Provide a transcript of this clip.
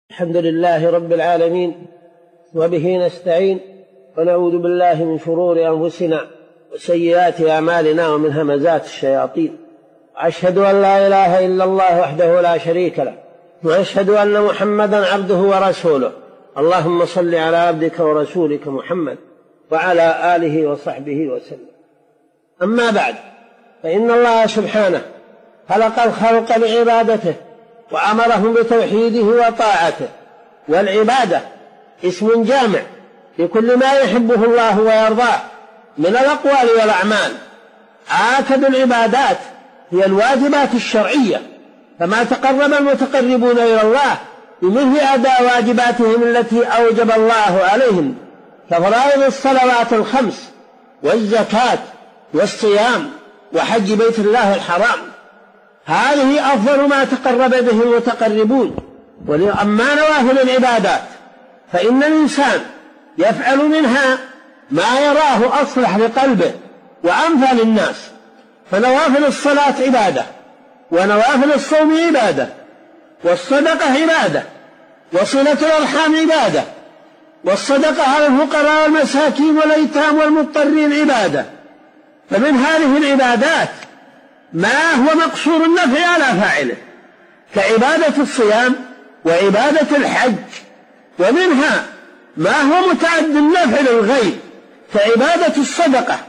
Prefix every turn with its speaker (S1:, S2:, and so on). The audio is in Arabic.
S1: الحمد لله رب العالمين، وبه نستعين، ونعوذ بالله من شرور أنفسنا وسيئات أعمالنا ومن همزات الشياطين. أشهد أن لا إله إلا الله وحده لا شريك له، وأشهد أن محمدا عبده ورسوله. اللهم صل على عبدك ورسولك محمد وعلى آله وصحبه وسلم. أما بعد، فإن الله سبحانه خلق الخلق لعبادته وأمرهم بتوحيده وطاعته، والعبادة اسم جامع لكل ما يحبه الله ويرضاه من الأقوال والأعمال. آكد العبادات هي الواجبات الشرعية، فما تقرب المتقربون إلى الله بمثل أداء واجباتهم التي أوجب الله عليهم كفرائض الصلوات الخمس والزكاة والصيام وحج بيت الله الحرام. هذه أفضل ما تقرب به المتقربون. أما نوافل العبادات فإن الإنسان يفعل منها ما يراه أصلح لقلبه وأنفع للناس. فنوافل الصلاة عبادة، ونوافل الصوم عبادة، والصدقة عبادة، وصلة الأرحام عبادة، والصدقة على الفقراء والمساكين والأيتام والمضطرين عبادة. فمن هذه العبادات ما هو مقصور النفع على فاعله كعبادة الصيام وعبادة الحج، ومنها ما هو متعد النفع للغير كعبادة الصدقة